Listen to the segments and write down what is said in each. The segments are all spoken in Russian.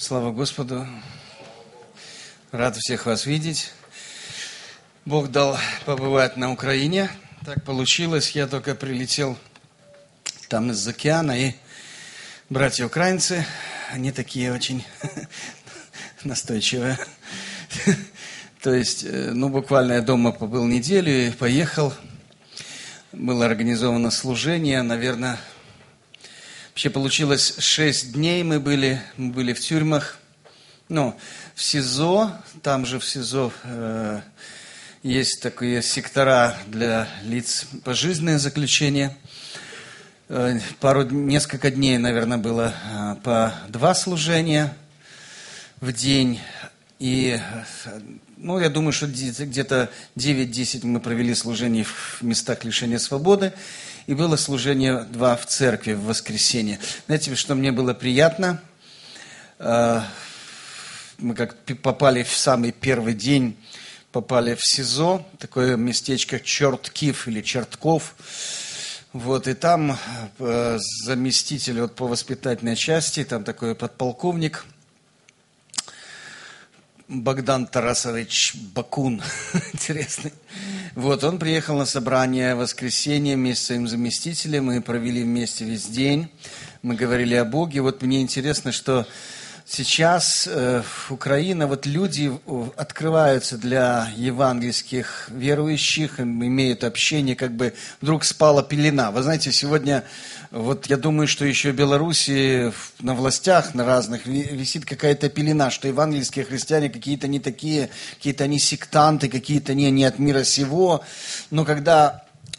Слава Господу. Рад всех вас видеть. Бог дал побывать на Украине. Так получилось. Я только прилетел там из океана, и братья украинцы, они такие очень настойчивые. То есть, буквально я дома побыл неделю и поехал. Было организовано служение, наверное, вообще получилось 6 дней мы были в тюрьмах. В СИЗО, там же в СИЗО есть такие сектора для лиц пожизненное заключение. Несколько дней, наверное, было по 2 служения в день. И, я думаю, что где-то 9-10 мы провели служение в местах лишения свободы. И было служение 2 в церкви в воскресенье. Знаете, что мне было приятно? Мы как попали в самый первый день, попали в СИЗО, такое местечко Черткив или Чертков. И там заместитель по воспитательной части, там такой подполковник, Богдан Тарасович Бакун, интересный. Он приехал на собрание в воскресенье вместе с своим заместителем, мы провели вместе весь день, мы говорили о Боге. Мне интересно, что сейчас Украина, люди открываются для евангельских верующих, имеют общение, вдруг спала пелена. Вы знаете, сегодня, я думаю, что еще в Беларуси на властях, на разных, висит какая-то пелена, что евангельские христиане какие-то не такие, какие-то они сектанты, какие-то не от мира сего. Но когда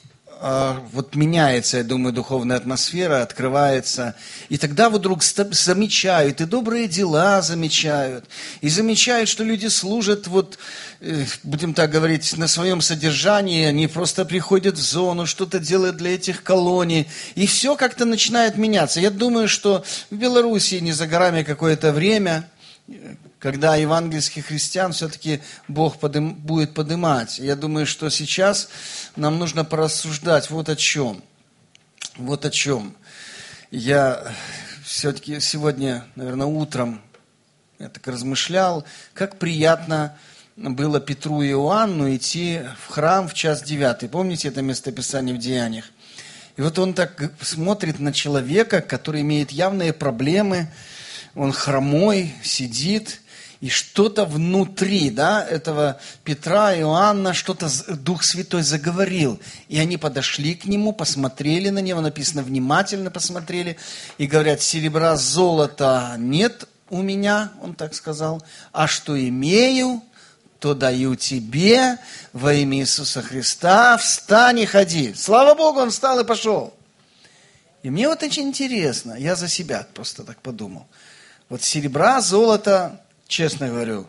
меняется, я думаю, духовная атмосфера, открывается. И тогда вдруг замечают, и добрые дела замечают. И замечают, что люди служат, будем так говорить, на своем содержании. Они просто приходят в зону, что-то делают для этих колоний. И все как-то начинает меняться. Я думаю, что в Беларуси не за горами какое-то время, когда евангельских христиан все-таки Бог будет поднимать. Я думаю, что сейчас нам нужно порассуждать о чем. о чем. Я все-таки сегодня, наверное, утром я так размышлял, как приятно было Петру и Иоанну идти в храм в 1:09. Помните это местописание в Деяниях? И он так смотрит на человека, который имеет явные проблемы, он хромой, сидит, и что-то внутри, этого Петра, Иоанна, что-то Дух Святой заговорил. И они подошли к нему, посмотрели на него, написано, внимательно посмотрели, и говорят, серебра, золота нет у меня, он так сказал, а что имею, то даю тебе во имя Иисуса Христа, встань и ходи. Слава Богу, он встал и пошел. И мне очень интересно, я за себя просто так подумал. Серебра, золото, честно говорю,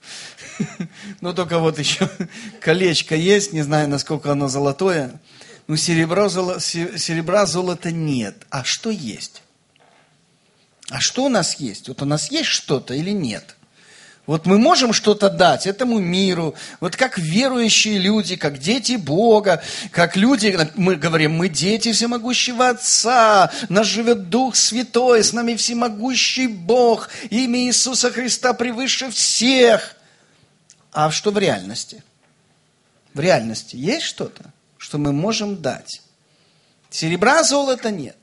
только еще колечко есть, не знаю, насколько оно золотое, серебра, золота нет. А что есть? А что у нас есть? У нас есть что-то или нет? Мы можем что-то дать этому миру, как верующие люди, как дети Бога, как люди, мы говорим, мы дети всемогущего Отца, нас живет Дух Святой, с нами всемогущий Бог, имя Иисуса Христа превыше всех. А что в реальности? В реальности есть что-то, что мы можем дать? Серебра, золота нет.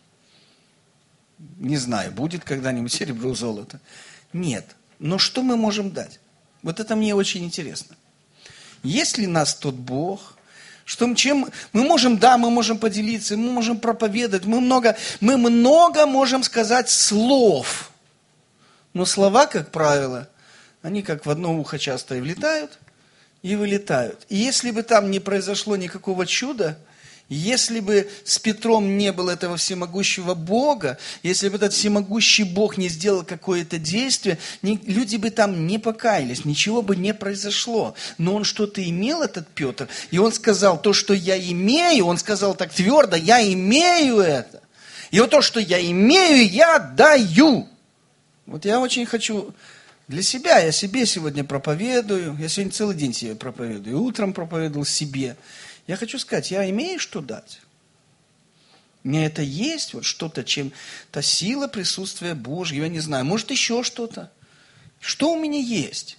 Не знаю, будет когда-нибудь серебро, золото. Нет. Но что мы можем дать? Это мне очень интересно. Есть ли нас тот Бог, чем мы можем поделиться, мы можем проповедовать, мы много можем сказать слов. Но слова, как правило, они как в одно ухо часто и влетают, и вылетают. И если бы там не произошло никакого чуда, если бы с Петром не было этого всемогущего Бога, если бы этот всемогущий Бог не сделал какое-то действие, люди бы там не покаялись, ничего бы не произошло. Но он что-то имел, этот Петр, и он сказал, то, что я имею, он сказал так твердо, я имею это. И то, что я имею, я даю. Я очень хочу для себя, я себе сегодня проповедую, я сегодня целый день себе проповедую, утром проповедовал себе. Я хочу сказать, я имею что дать. У меня это есть, вот что-то, чем-то сила присутствия Божьего, я не знаю, может еще что-то. Что у меня есть?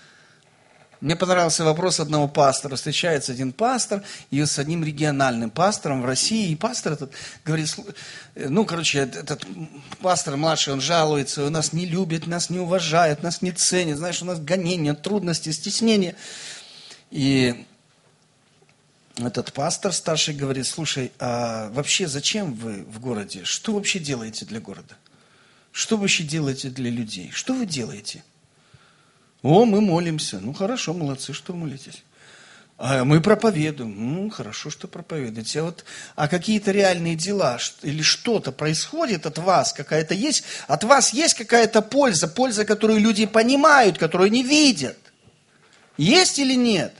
Мне понравился вопрос одного пастора. Встречается один пастор и с одним региональным пастором в России. И пастор этот говорит, этот пастор младший, он жалуется, нас не любят, нас не уважают, нас не ценят, знаешь, у нас гонения, трудности, стеснения. И этот пастор старший говорит, слушай, а вообще зачем вы в городе? Что вообще делаете для города? Что вы вообще делаете для людей? Что вы делаете? О, мы молимся. Ну, хорошо, молодцы, что молитесь. А мы проповедуем. Ну, хорошо, что проповедуете. А какие-то реальные дела или что-то происходит от вас, какая-то есть, от вас есть какая-то польза, которую люди понимают, которую не видят. Есть или нет?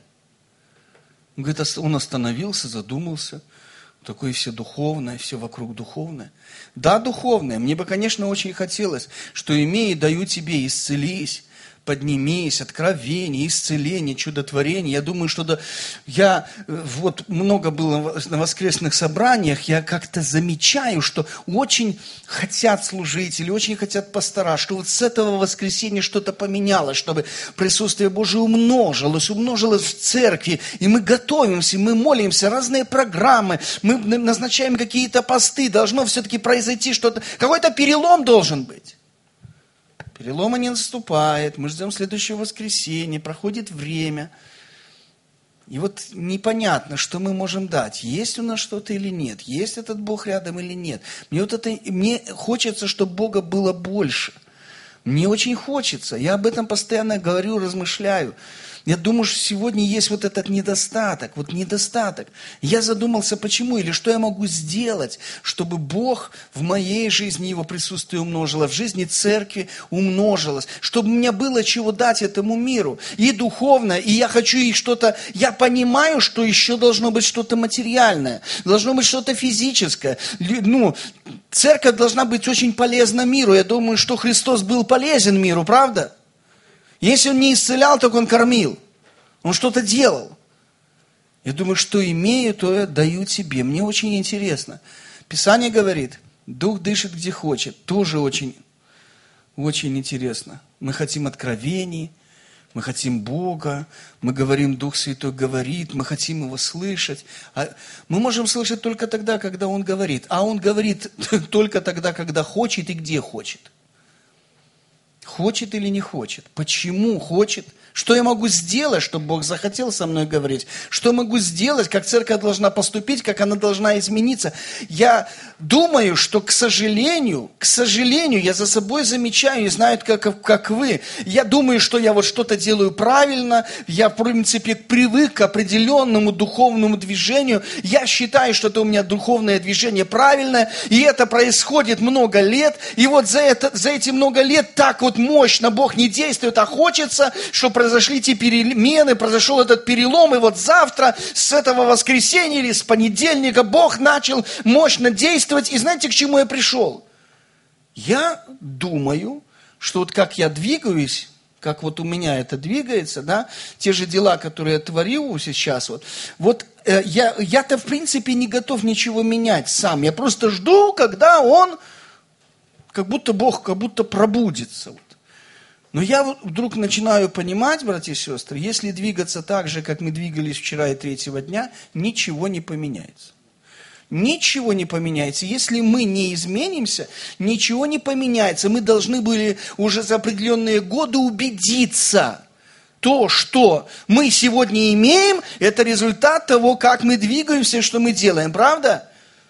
Он говорит, он остановился, задумался. Такое все духовное, все вокруг духовное. Да, духовное. Мне бы, конечно, очень хотелось, что имея, даю тебе, исцелись, поднимись, откровение, исцеление, чудотворение. Я думаю, что много было на воскресных собраниях, я как-то замечаю, что очень хотят служители, очень хотят пастора, что вот с этого воскресенья что-то поменялось, чтобы присутствие Божие умножилось в церкви, и мы готовимся, мы молимся, разные программы, мы назначаем какие-то посты, должно все-таки произойти что-то, какой-то перелом должен быть. Перелома не наступает, мы ждем следующего воскресенья, проходит время. И вот непонятно, что мы можем дать. Есть у нас что-то или нет? Есть этот Бог рядом или нет? Мне хочется, чтобы Бога было больше. Мне очень хочется. Я об этом постоянно говорю, размышляю. Я думаю, что сегодня есть вот этот недостаток. Я задумался, почему или что я могу сделать, чтобы Бог в моей жизни, Его присутствие умножило, в жизни церкви умножилось, чтобы у меня было чего дать этому миру. И духовно, и я хочу и что-то, я понимаю, что еще должно быть что-то материальное, должно быть что-то физическое. Церковь должна быть очень полезна миру. Я думаю, что Христос был полезен миру, правда? Если Он не исцелял, так Он кормил. Он что-то делал. Я думаю, что имею, то я даю тебе. Мне очень интересно. Писание говорит, Дух дышит где хочет. Тоже очень, очень интересно. Мы хотим откровений, мы хотим Бога, мы говорим, Дух Святой говорит, мы хотим Его слышать. Мы можем слышать только тогда, когда Он говорит. А Он говорит только тогда, когда хочет и где хочет. Хочет или не хочет? Почему хочет? Что я могу сделать, чтобы Бог захотел со мной говорить? Что я могу сделать, как церковь должна поступить, как она должна измениться? Я думаю, что, к сожалению, я за собой замечаю и знаю, как вы. Я думаю, что я вот что-то делаю правильно, я, в принципе, привык к определенному духовному движению. Я считаю, что это у меня духовное движение правильное, и это происходит много лет. И вот за эти много лет так вот мощно Бог не действует, а хочется, чтобы произошли те перемены, произошел этот перелом, и вот завтра, с этого воскресенья или с понедельника Бог начал мощно действовать. И знаете, к чему я пришел? Я думаю, что вот как я двигаюсь, как вот у меня это двигается, да, те же дела, которые я творю сейчас, я-то в принципе не готов ничего менять сам. Я просто жду, когда Он, Бог пробудится. Но я вдруг начинаю понимать, братья и сестры, если двигаться так же, как мы двигались вчера и третьего дня, ничего не поменяется. Ничего не поменяется. Если мы не изменимся, ничего не поменяется. Мы должны были уже за определенные годы убедиться. То, что мы сегодня имеем, это результат того, как мы двигаемся и что мы делаем. Правда?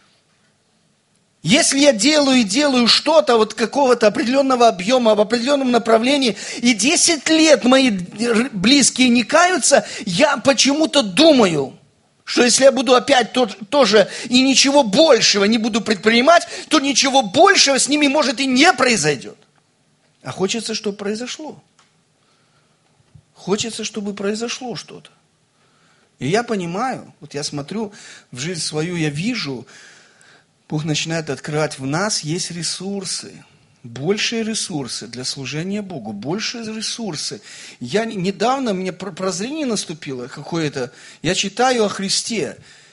Если я делаю что-то вот какого-то определенного объема, в определенном направлении, и 10 лет мои близкие не каются, я почему-то думаю, что если я буду опять тоже и ничего большего не буду предпринимать, то ничего большего с ними может и не произойдет. А хочется, чтобы произошло. Хочется, чтобы произошло что-то. И я понимаю, вот я смотрю в жизнь свою, я вижу, Бог начинает открывать в нас, есть ресурсы, большие ресурсы для служения Богу, большие ресурсы. Недавно мне прозрение наступило какое-то, я читаю о Христе,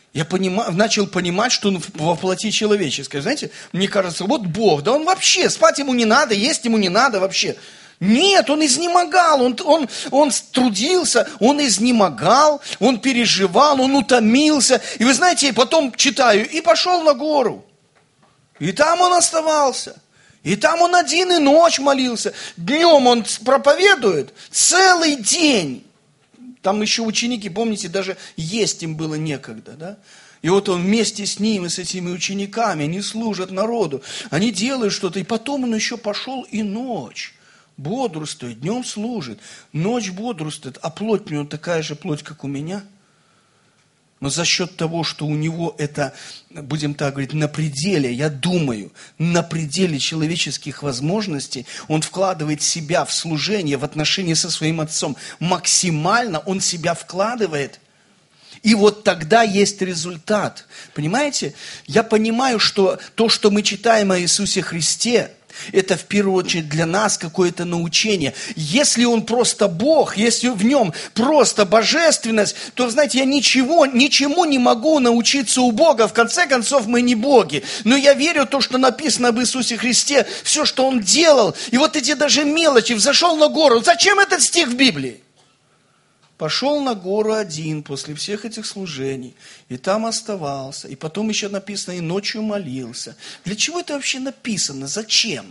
Я начал понимать, что он во плоти человеческой. Знаете, мне кажется, вот Бог, да он вообще, спать ему не надо, есть ему не надо вообще. Нет, он изнемогал, он трудился, он изнемогал, он переживал, он утомился. И вы знаете, потом читаю, и пошел на гору. И там он оставался. И там он один и ночь молился. Днем он проповедует целый день. Там еще ученики, помните, даже есть им было некогда, да? И вот он вместе с ними, с этими учениками, они служат народу, они делают что-то, и потом он еще пошел и ночь бодрствует, днем служит, ночь бодрствует, а плоть у него такая же плоть, как у меня. Но за счет того, что у него это, будем так говорить, на пределе, я думаю, на пределе человеческих возможностей, он вкладывает себя в служение, в отношения со своим отцом. Максимально он себя вкладывает. И вот тогда есть результат. Понимаете? Я понимаю, что то, что мы читаем о Иисусе Христе, это в первую очередь для нас какое-то научение. Если Он просто Бог, если в Нем просто божественность, то, знаете, я ничему не могу научиться у Бога. В конце концов, мы не боги. Но я верю в то, что написано об Иисусе Христе, все, что Он делал. И вот эти даже мелочи, взошел на гору. Зачем этот стих в Библии? Пошел на гору один после всех этих служений, и там оставался, и потом еще написано, и ночью молился. Для чего это вообще написано? Зачем?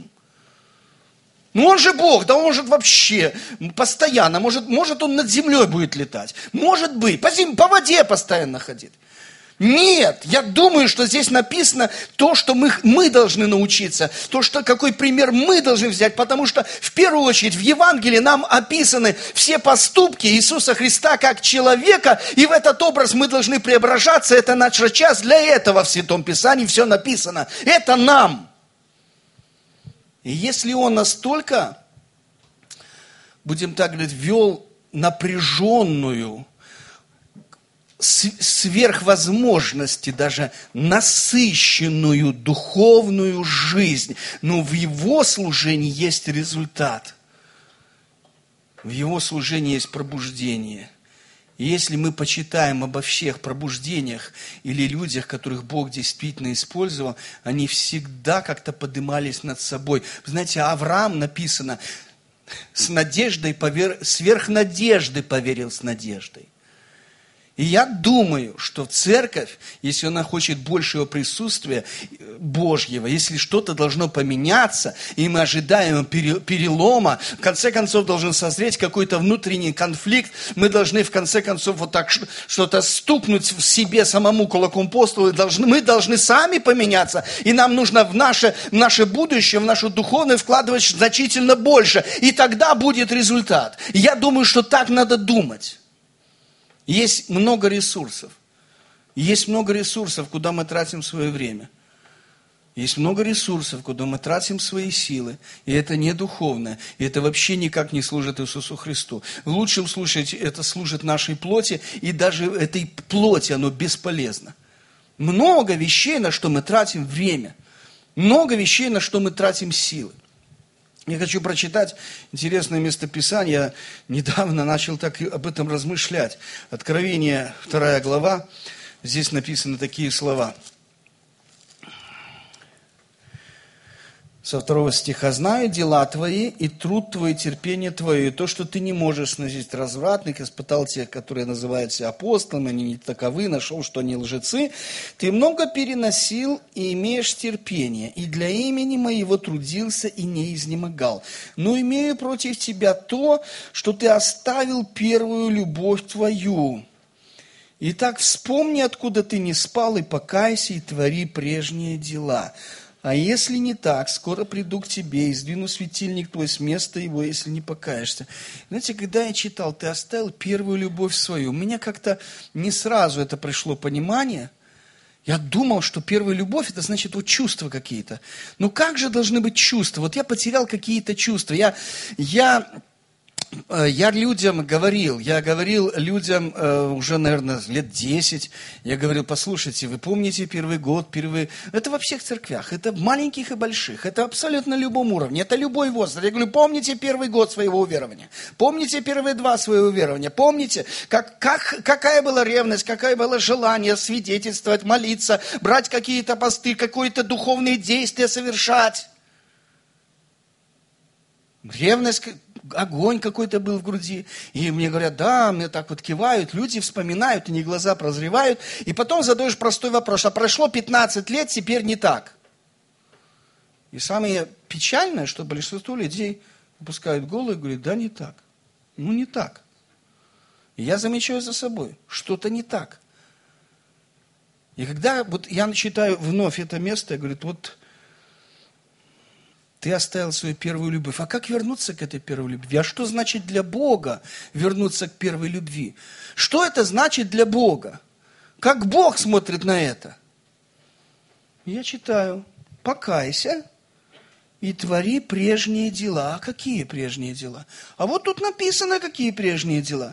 Ну он же Бог, да он может вообще постоянно, может он над землей будет летать, может быть, по воде постоянно ходить. Нет, я думаю, что здесь написано то, что мы должны научиться, то, что, какой пример мы должны взять, потому что в первую очередь в Евангелии нам описаны все поступки Иисуса Христа как человека, и в этот образ мы должны преображаться, это наша часть, для этого в Святом Писании все написано, это нам. И если Он настолько, будем так говорить, вел напряженную, сверхвозможности, даже насыщенную духовную жизнь. Но в Его служении есть результат. В Его служении есть пробуждение. И если мы почитаем обо всех пробуждениях или людях, которых Бог действительно использовал, они всегда как-то поднимались над собой. Вы знаете, Авраам написано, с надеждой сверх надежды поверил с надеждой. И я думаю, что церковь, если она хочет большего присутствия Божьего, если что-то должно поменяться, и мы ожидаем перелома, в конце концов должен созреть какой-то внутренний конфликт, мы должны в конце концов вот так что-то стукнуть в себе самому кулаком по столу, мы должны сами поменяться, и нам нужно в наше будущее, в нашу духовность вкладывать значительно больше, и тогда будет результат. И я думаю, что так надо думать. Есть много ресурсов. Есть много ресурсов, куда мы тратим свое время. Есть много ресурсов, куда мы тратим свои силы. И это не духовное. И это вообще никак не служит Иисусу Христу. В лучшем случае это служит нашей плоти. И даже этой плоти оно бесполезно. Много вещей, на что мы тратим время. Много вещей, на что мы тратим силы. Я хочу прочитать интересное местописание. Я недавно начал так об этом размышлять. Откровение, 2 глава. Здесь написаны такие слова. Со 2 стиха. «Знаю дела твои, и труд твой, и терпение твое, и то, что ты не можешь сносить развратных, испытал тех, которые называют себя апостолами, они не таковы, нашел, что они лжецы. Ты много переносил, и имеешь терпение, и для имени моего трудился, и не изнемогал. Но имею против тебя то, что ты оставил первую любовь твою. Итак, вспомни, откуда ты не спал, и покайся, и твори прежние дела». А если не так, скоро приду к тебе и сдвину светильник твой с места его, если не покаешься. Знаете, когда я читал, ты оставил первую любовь свою, у меня как-то не сразу это пришло понимание. Я думал, что первая любовь, это значит вот чувства какие-то. Но как же должны быть чувства? Вот я потерял какие-то чувства. Я я говорил людям уже, наверное, лет 10, я говорил, послушайте, вы помните первый год, это во всех церквях, это в маленьких и больших, это абсолютно на любом уровне, это любой возраст. Я говорю, помните первый год своего уверования, помните первые 2 своего уверования, помните, какая была ревность, какое было желание свидетельствовать, молиться, брать какие-то посты, какие-то духовные действия совершать. Ревность, огонь какой-то был в груди. И мне говорят, да, мне так вот кивают, люди вспоминают, и глаза прозревают. И потом задаешь простой вопрос, а прошло 15 лет, теперь не так. И самое печальное, что большинство людей опускают голову и говорят, да, не так. Ну, не так. И я замечаю за собой, что-то не так. И когда вот я читаю вновь это место, я говорю, вот ты оставил свою первую любовь. А как вернуться к этой первой любви? А что значит для Бога вернуться к первой любви? Что это значит для Бога? Как Бог смотрит на это? Я читаю, покайся и твори прежние дела. А какие прежние дела? А вот тут написано, какие прежние дела.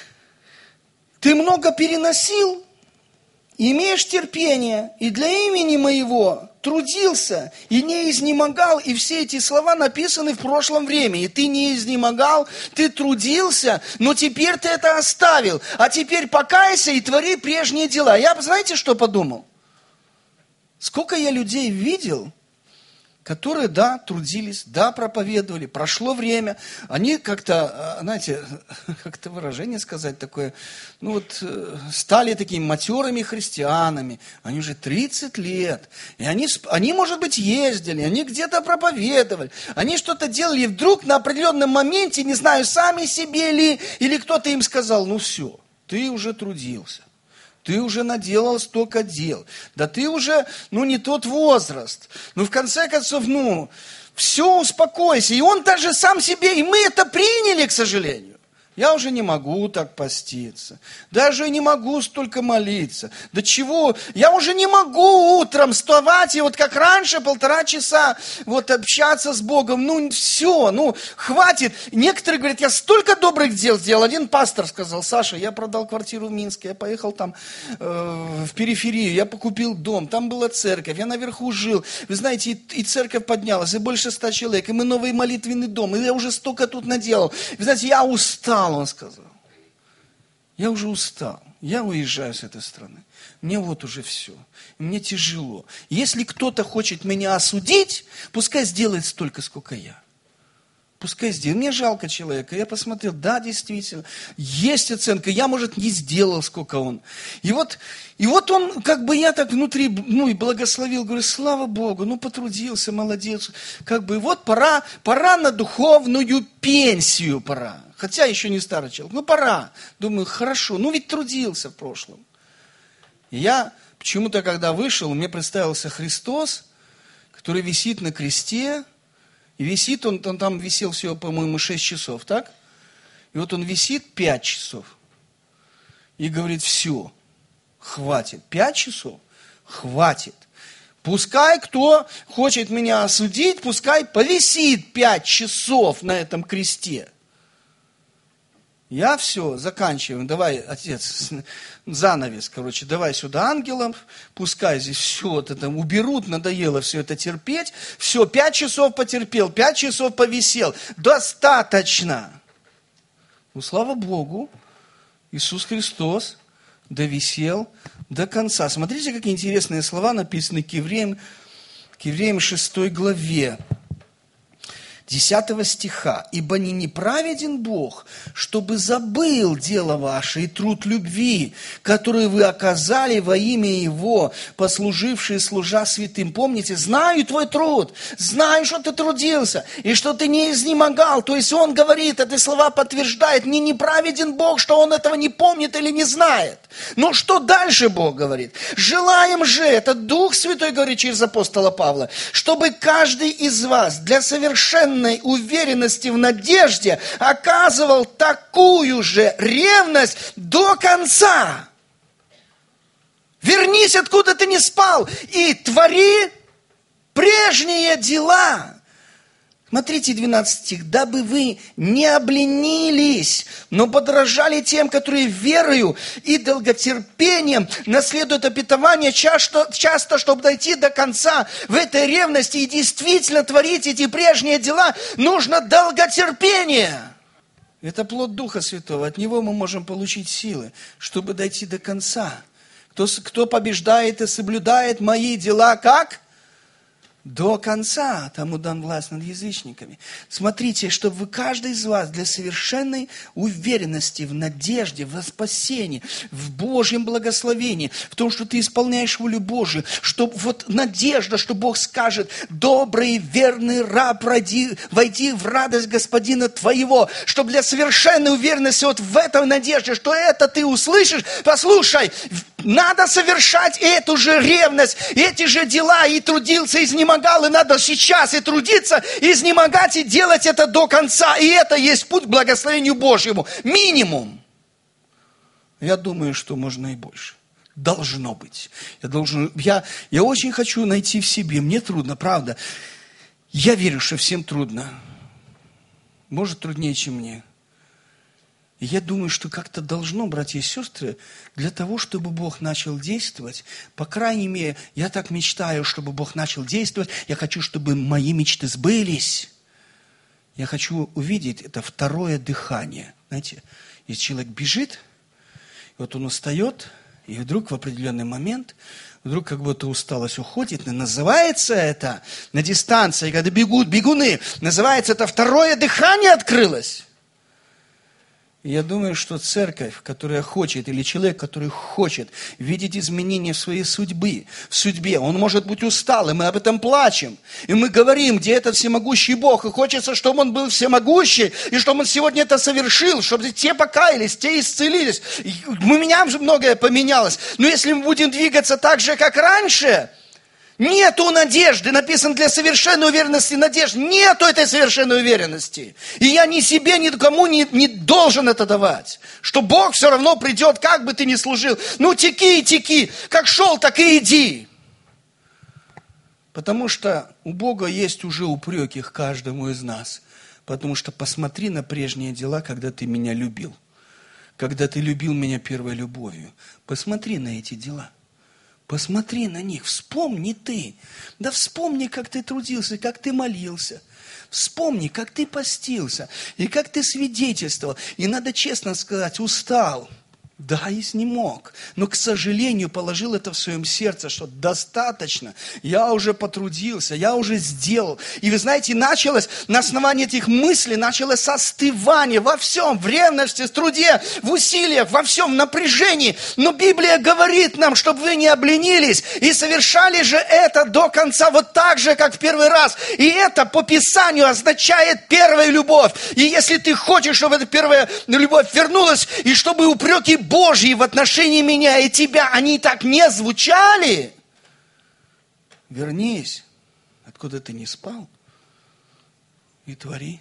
Ты много переносил, имеешь терпение, и для имени моего трудился, и не изнемогал, и все эти слова написаны в прошлом времени. И ты не изнемогал, ты трудился, но теперь ты это оставил. А теперь покайся и твори прежние дела. Я, знаете, что подумал? Сколько я людей видел, которые, да, трудились, да, проповедовали, прошло время, они как-то, знаете, как-то выражение сказать такое, ну вот, стали такими матерыми христианами, они уже 30 лет, и они, может быть, ездили, они где-то проповедовали, они что-то делали, и вдруг на определенном моменте, не знаю, сами себе ли, или кто-то им сказал, ну все, ты уже трудился. Ты уже наделал столько дел. Да ты уже, не тот возраст. В конце концов, все, успокойся. И он даже сам себе, и мы это приняли, к сожалению. Я уже не могу так поститься. Даже не могу столько молиться. Да чего? Я уже не могу утром вставать и вот как раньше 1,5 часа вот общаться с Богом. Все, хватит. Некоторые говорят, я столько добрых дел сделал. Один пастор сказал, Саша, я продал квартиру в Минске, я поехал там в периферию, я покупил дом, там была церковь, я наверху жил. Вы знаете, и церковь поднялась, и больше 100 человек, и мы новый молитвенный дом, и я уже столько тут наделал. Вы знаете, я устал. Он сказал, я уже устал, я уезжаю с этой страны, мне вот уже все, мне тяжело. Если кто-то хочет меня осудить, пускай сделает столько, сколько я. Пускай сделает. Мне жалко человека. Я посмотрел, да, действительно, есть оценка. Я, может, не сделал, сколько он. И вот он, я так внутри, и благословил. Говорю, слава Богу, потрудился, молодец. Вот пора на духовную пенсию пора. Хотя еще не старый человек. Пора. Думаю, хорошо. Ведь трудился в прошлом. И я почему-то, когда вышел, мне представился Христос, который висит на кресте. И висит он там висел всего, по-моему, 6 часов, так? И вот он висит 5 часов. И говорит, все, хватит. 5 часов? Хватит. Пускай кто хочет меня осудить, пускай повисит 5 часов на этом кресте. Я все, заканчиваем. Давай, отец, занавес, давай сюда ангелов, пускай здесь все это там уберут, надоело все это терпеть. Все, 5 часов потерпел, 5 часов повисел. Достаточно. Слава Богу, Иисус Христос довисел до конца. Смотрите, какие интересные слова написаны к Евреям 6 главе. 10 стиха. «Ибо не неправеден Бог, чтобы забыл дело ваше и труд любви, который вы оказали во имя Его, послужившие служа святым». Помните, знаю твой труд, знаю, что ты трудился, и что ты не изнемогал. То есть он говорит, эти слова подтверждает, не неправеден Бог, что он этого не помнит или не знает. Но что дальше Бог говорит? «Желаем же», это Дух Святой говорит через апостола Павла, «чтобы каждый из вас для совершенной уверенности в надежде оказывал такую же ревность до конца». Вернись, откуда ты не спал, и твори прежние дела. Смотрите, 12 стих. «Дабы вы не обленились, но подражали тем, которые верою и долготерпением наследуют обетование часто, чтобы дойти до конца в этой ревности и действительно творить эти прежние дела, нужно долготерпение». Это плод Духа Святого. От Него мы можем получить силы, чтобы дойти до конца. Кто побеждает и соблюдает мои дела, как? До конца, тому дан власть над язычниками. Смотрите, чтобы вы, каждый из вас, для совершенной уверенности в надежде, в спасении, в Божьем благословении, в том, что ты исполняешь волю Божию, чтобы вот надежда, что Бог скажет: добрый, верный раб, войди в радость Господина твоего, чтобы для совершенной уверенности вот в этой надежде, что это ты услышишь, послушай, надо совершать эту же ревность, эти же дела, и трудился, изнемогал, и надо сейчас и трудиться, и изнемогать, и делать это до конца. И это есть путь к благословению Божьему. Минимум. Я думаю, что можно и больше. Должно быть. Я очень хочу найти в себе. Мне трудно, правда. Я верю, что всем трудно. Может, труднее, чем мне. И я думаю, что как-то должно, братья и сестры, для того, чтобы Бог начал действовать, по крайней мере, я так мечтаю, чтобы Бог начал действовать, я хочу, чтобы мои мечты сбылись. Я хочу увидеть это второе дыхание. Знаете, если человек бежит, и вот он устает, и вдруг в определенный момент, вдруг как будто усталость уходит, и называется это на дистанции, когда бегут бегуны, называется это второе дыхание открылось. И я думаю, что церковь, которая хочет, или человек, который хочет видеть изменения в своей судьбе, он может быть устал, и мы об этом плачем. И мы говорим, где этот всемогущий Бог, и хочется, чтобы он был всемогущий, и чтобы он сегодня это совершил, чтобы те покаялись, те исцелились. У меня многое поменялось. Но если мы будем двигаться так же, как раньше, нету надежды, написано для совершенной уверенности надежды. Нету этой совершенной уверенности. И я ни себе, ни кому не должен это давать. Что Бог все равно придет, как бы ты ни служил. Ну, теки и теки. Как шел, так и иди. Потому что у Бога есть уже упреки к каждому из нас. Потому что посмотри на прежние дела, когда ты меня любил. Когда ты любил меня первой любовью. Посмотри на эти дела. Посмотри на них, вспомни ты. Да вспомни, как ты трудился, как ты молился. Вспомни, как ты постился, и как ты свидетельствовал. И надо честно сказать, устал. Да, изнемог. Но, к сожалению, положил это в своем сердце, что достаточно. Я уже потрудился, я уже сделал. И вы знаете, началось на основании этих мыслей, началось остывание во всем, в ревности, в труде, в усилиях, во всем, в напряжении. Но Библия говорит нам, чтобы вы не обленились и совершали же это до конца, вот так же, как в первый раз. И это по Писанию означает первая любовь. И если ты хочешь, чтобы эта первая любовь вернулась, и чтобы упреки Божьи в отношении меня и тебя, они так не звучали. Вернись, откуда ты не спал, и твори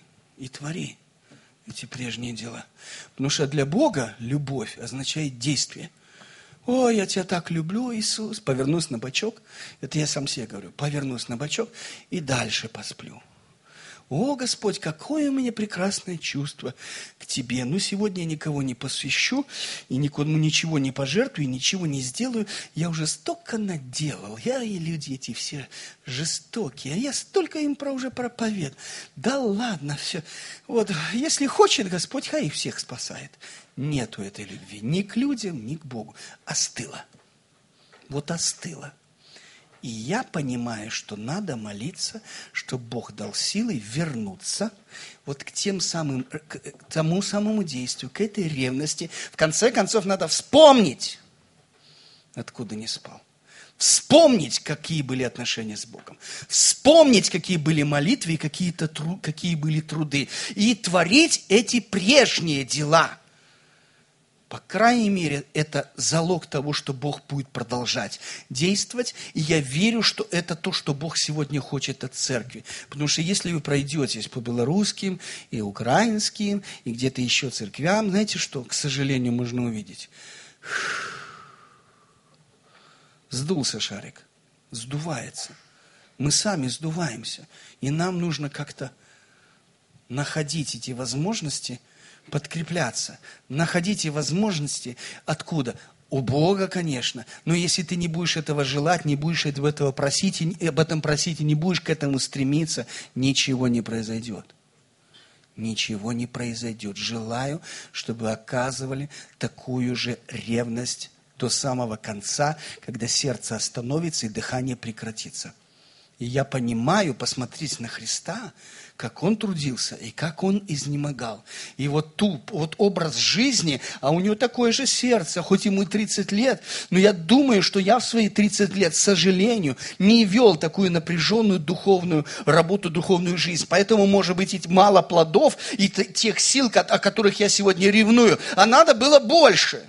эти прежние дела. Потому что для Бога любовь означает действие. Ой, я тебя так люблю, Иисус. Повернусь на бочок. Это я сам себе говорю. Повернусь на бочок и дальше посплю. О, Господь, какое у меня прекрасное чувство к Тебе. Ну, сегодня я никого не посвящу, и никому ничего не пожертвую, и ничего не сделаю. Я уже столько наделал. Я и люди эти все жестокие. А я столько им уже проповедовал. Да ладно, все. Вот, если хочет Господь, хай их всех спасает. Нету этой любви ни к людям, ни к Богу. Остыло. Вот остыло. И я понимаю, что надо молиться, чтобы Бог дал силы вернуться вот к тому самому действию, к этой ревности. В конце концов, надо вспомнить, откуда не спал. Вспомнить, какие были отношения с Богом. Вспомнить, какие были молитвы и какие были труды. И творить эти прежние дела. По крайней мере, это залог того, что Бог будет продолжать действовать. И я верю, что это то, что Бог сегодня хочет от церкви. Потому что если вы пройдетесь по белорусским и украинским, и где-то еще церквям, знаете что, к сожалению, можно увидеть? Сдулся шарик, сдувается. Мы сами сдуваемся. И нам нужно как-то находить эти возможности подкрепляться. Находите возможности откуда? У Бога, конечно. Но если ты не будешь этого желать, не будешь этого просить, об этом просить, и не будешь к этому стремиться, ничего не произойдет. Ничего не произойдет. Желаю, чтобы вы оказывали такую же ревность до самого конца, когда сердце остановится и дыхание прекратится. И я понимаю, посмотреть на Христа, как Он трудился и как Он изнемогал. И вот образ жизни, а у Него такое же сердце, хоть ему 30 лет, но я думаю, что я в свои 30 лет, к сожалению, не вел такую напряженную духовную работу, духовную жизнь. Поэтому, может быть, и мало плодов, и тех сил, о которых я сегодня ревную, а надо было больше.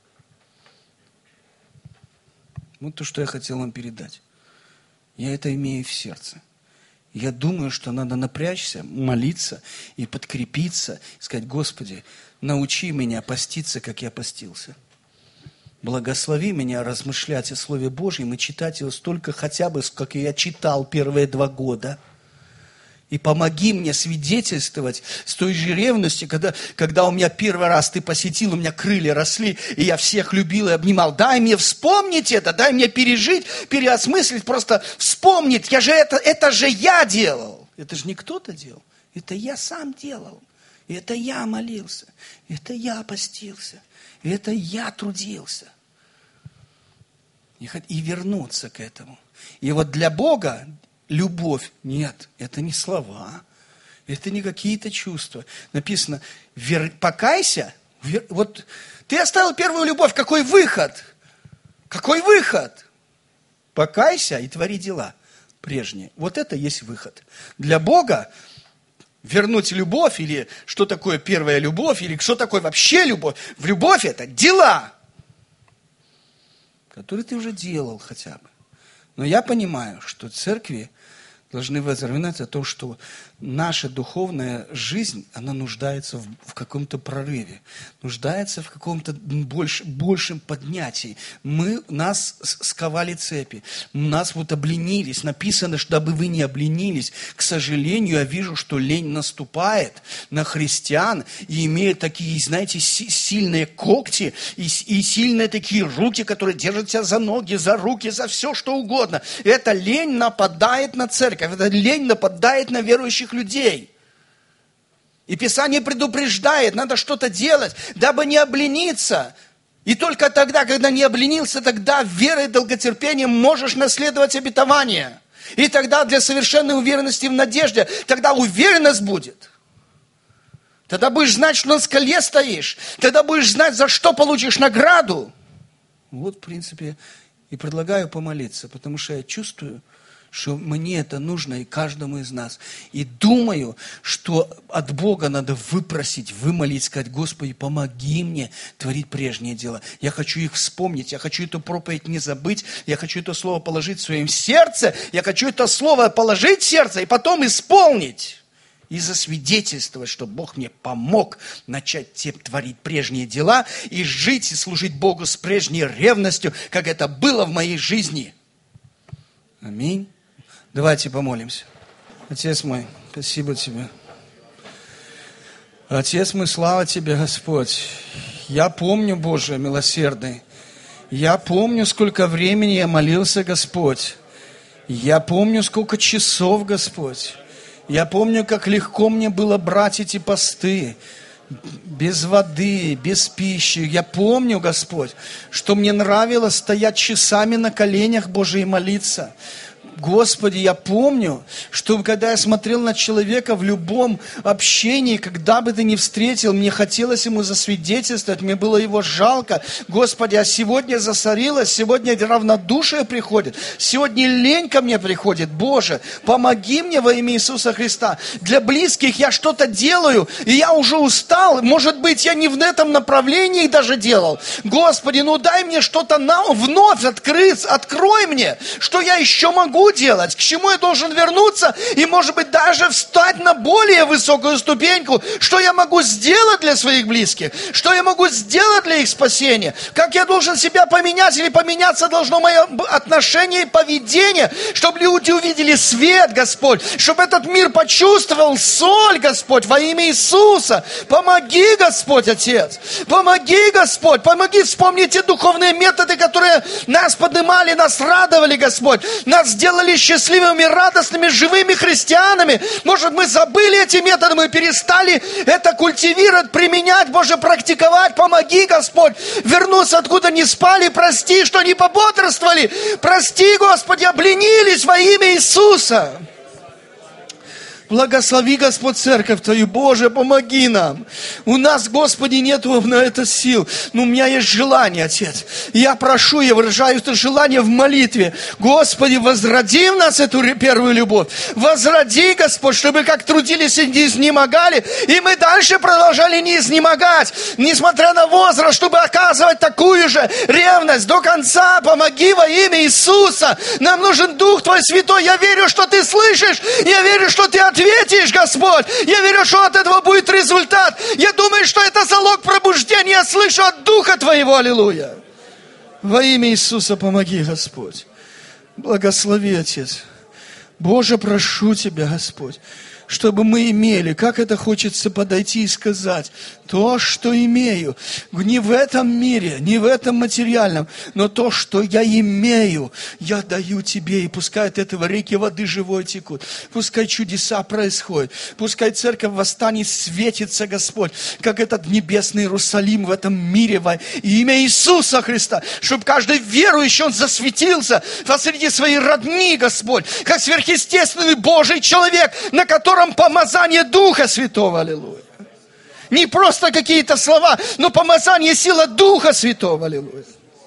Вот то, что я хотел вам передать. Я это имею в сердце. Я думаю, что надо напрячься, молиться и подкрепиться, и сказать: Господи, научи меня поститься, как я постился. Благослови меня размышлять о Слове Божьем и читать его столько хотя бы, как я читал первые 2 года. И помоги мне свидетельствовать с той же ревностью, когда у меня первый раз ты посетил, у меня крылья росли, и я всех любил и обнимал. Дай мне вспомнить это, дай мне пережить, переосмыслить, просто вспомнить. Это же я делал. Это же не кто-то делал. Это я сам делал. И это я молился. И это я постился. И это я трудился. И вернуться к этому. И вот для Бога любовь, нет, это не слова, это не какие-то чувства. Написано: покайся. Вот ты оставил первую любовь, какой выход? Какой выход? Покайся и твори дела прежние. Вот это есть выход. Для Бога вернуть любовь, или что такое первая любовь, или что такое вообще любовь? В любовь это дела, которые ты уже делал хотя бы. Но я понимаю, что церкви должны возрождаться то, что наша духовная жизнь, она нуждается в каком-то прорыве, нуждается в каком-то большем поднятии. Нас сковали цепи, нас обленились. Написано, чтобы вы не обленились. К сожалению, я вижу, что лень наступает на христиан и имеет такие, знаете, сильные когти и сильные такие руки, которые держат тебя за ноги, за руки, за все, что угодно. Эта лень нападает на церковь. Эта лень нападает на верующих людей. И Писание предупреждает, надо что-то делать, дабы не облениться. И только тогда, когда не обленился, тогда верой и долготерпением можешь наследовать обетование. И тогда для совершенной уверенности в надежде, тогда уверенность будет. Тогда будешь знать, что на скале стоишь. Тогда будешь знать, за что получишь награду. Вот, в принципе, и предлагаю помолиться, потому что я чувствую, что мне это нужно и каждому из нас. И думаю, что от Бога надо выпросить, вымолить, сказать: Господи, помоги мне творить прежние дела. Я хочу их вспомнить, я хочу эту проповедь не забыть, я хочу это слово положить в своем сердце, я хочу это слово положить в сердце и потом исполнить. И засвидетельствовать, что Бог мне помог начать творить прежние дела и жить и служить Богу с прежней ревностью, как это было в моей жизни. Аминь. Давайте помолимся. Отец мой, спасибо Тебе. Отец мой, слава Тебе, Господь. Я помню, Боже милосердный, я помню, сколько времени я молился, Господь. Я помню, сколько часов, Господь. Я помню, как легко мне было брать эти посты. Без воды, без пищи. Я помню, Господь, что мне нравилось стоять часами на коленях, Боже, и молиться. Господи, я помню, что когда я смотрел на человека в любом общении, когда бы ты ни встретил, мне хотелось ему засвидетельствовать, мне было его жалко. Господи, а сегодня засорилось, сегодня равнодушие приходит, сегодня лень ко мне приходит. Боже, помоги мне во имя Иисуса Христа. Для близких я что-то делаю, и я уже устал. Может быть, я не в этом направлении даже делал. Господи, дай мне что-то вновь открой мне, что я еще могу могу делать, к чему я должен вернуться и, может быть, даже встать на более высокую ступеньку, что я могу сделать для своих близких, что я могу сделать для их спасения, как я должен себя поменять или поменяться должно мое отношение и поведение, чтобы люди увидели свет, Господь, чтобы этот мир почувствовал соль, Господь, во имя Иисуса. Помоги, Господь, Отец, помоги, Господь, помоги вспомнить те духовные методы, которые нас поднимали, нас радовали, Господь, нас сделали счастливыми, радостными, живыми христианами. Может, мы забыли эти методы, мы перестали это культивировать, применять, Боже, практиковать. Помоги, Господь, вернуться откуда не спали, прости, что не пободрствовали, прости, Господи, обленились во имя Иисуса. Благослови, Господь, церковь Твою, Боже, помоги нам. У нас, Господи, нету на это сил, но у меня есть желание, Отец. Я прошу, я выражаю это желание в молитве. Господи, возроди в нас эту первую любовь. Возроди, Господь, чтобы как трудились и не изнемогали, и мы дальше продолжали не изнемогать, несмотря на возраст, чтобы оказывать такую же ревность до конца. Помоги во имя Иисуса. Нам нужен Дух Твой Святой. Я верю, что Ты слышишь. Я верю, что Ты ответишь, Господь. Я верю, что от этого будет результат. Я думаю, что это залог пробуждения. Я слышу от Духа Твоего. Аллилуйя. Во имя Иисуса помоги, Господь. Благослови, Отец. Боже, прошу Тебя, Господь, чтобы мы имели, как это хочется подойти и сказать, то, что имею, не в этом мире, не в этом материальном, но то, что я имею, я даю Тебе, и пускай от этого реки воды живой текут, пускай чудеса происходят, пускай церковь восстанет, светится, Господь, как этот небесный Иерусалим в этом мире, во имя Иисуса Христа, чтобы каждый верующий, он засветился посреди своей родни, Господь, как сверхъестественный Божий человек, на котором помазание Духа Святого, аллилуйя. Не просто какие-то слова, но помазание, сила Духа Святого, аллилуйя.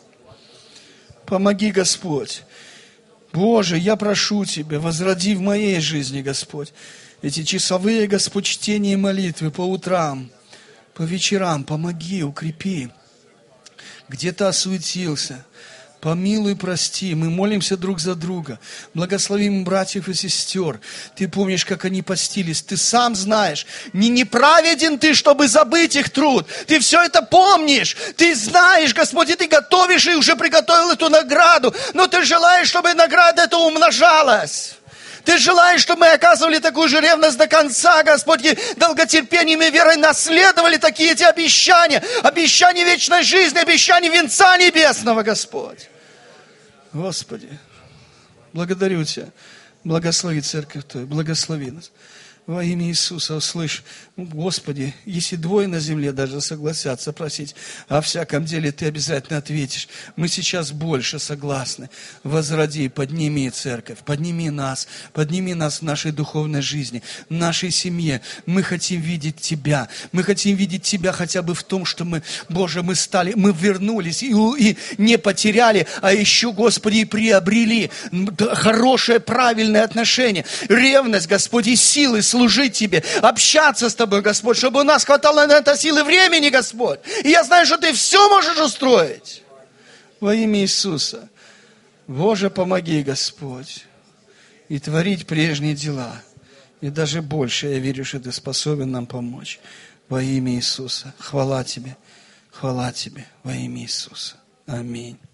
Помоги, Господь. Боже, я прошу Тебя, возроди в моей жизни, Господь, эти часовые, Господь, чтения и молитвы по утрам, по вечерам. Помоги, укрепи. Где-то осуетился. Помилуй, прости, мы молимся друг за друга, благословим братьев и сестер. Ты помнишь, как они постились, ты сам знаешь, не праведен ты, чтобы забыть их труд. Ты все это помнишь, ты знаешь, Господь, и ты готовишь, и уже приготовил эту награду, но ты желаешь, чтобы награда эта умножалась. Ты желаешь, чтобы мы оказывали такую же ревность до конца, Господь, и долготерпением и верой наследовали такие эти обещания, обещания вечной жизни, обещания венца небесного, Господь. Господи, благодарю Тебя, благослови церковь Твою, благослови нас. Во имя Иисуса услышь, Господи, если двое на земле даже согласятся просить о всяком деле, Ты обязательно ответишь. Мы сейчас больше согласны. Возроди, подними церковь, подними нас в нашей духовной жизни, в нашей семье. Мы хотим видеть Тебя. Мы хотим видеть Тебя хотя бы в том, что мы, Боже, мы вернулись и не потеряли, а еще, Господи, и приобрели хорошее, правильное отношение, ревность, Господи, силы служить Тебе, общаться с Тобой, Господь, чтобы у нас хватало на это силы времени, Господь. И я знаю, что Ты все можешь устроить. Во имя Иисуса. Боже, помоги, Господь, и творить прежние дела. И даже больше, я верю, что Ты способен нам помочь. Во имя Иисуса. Хвала Тебе во имя Иисуса. Аминь.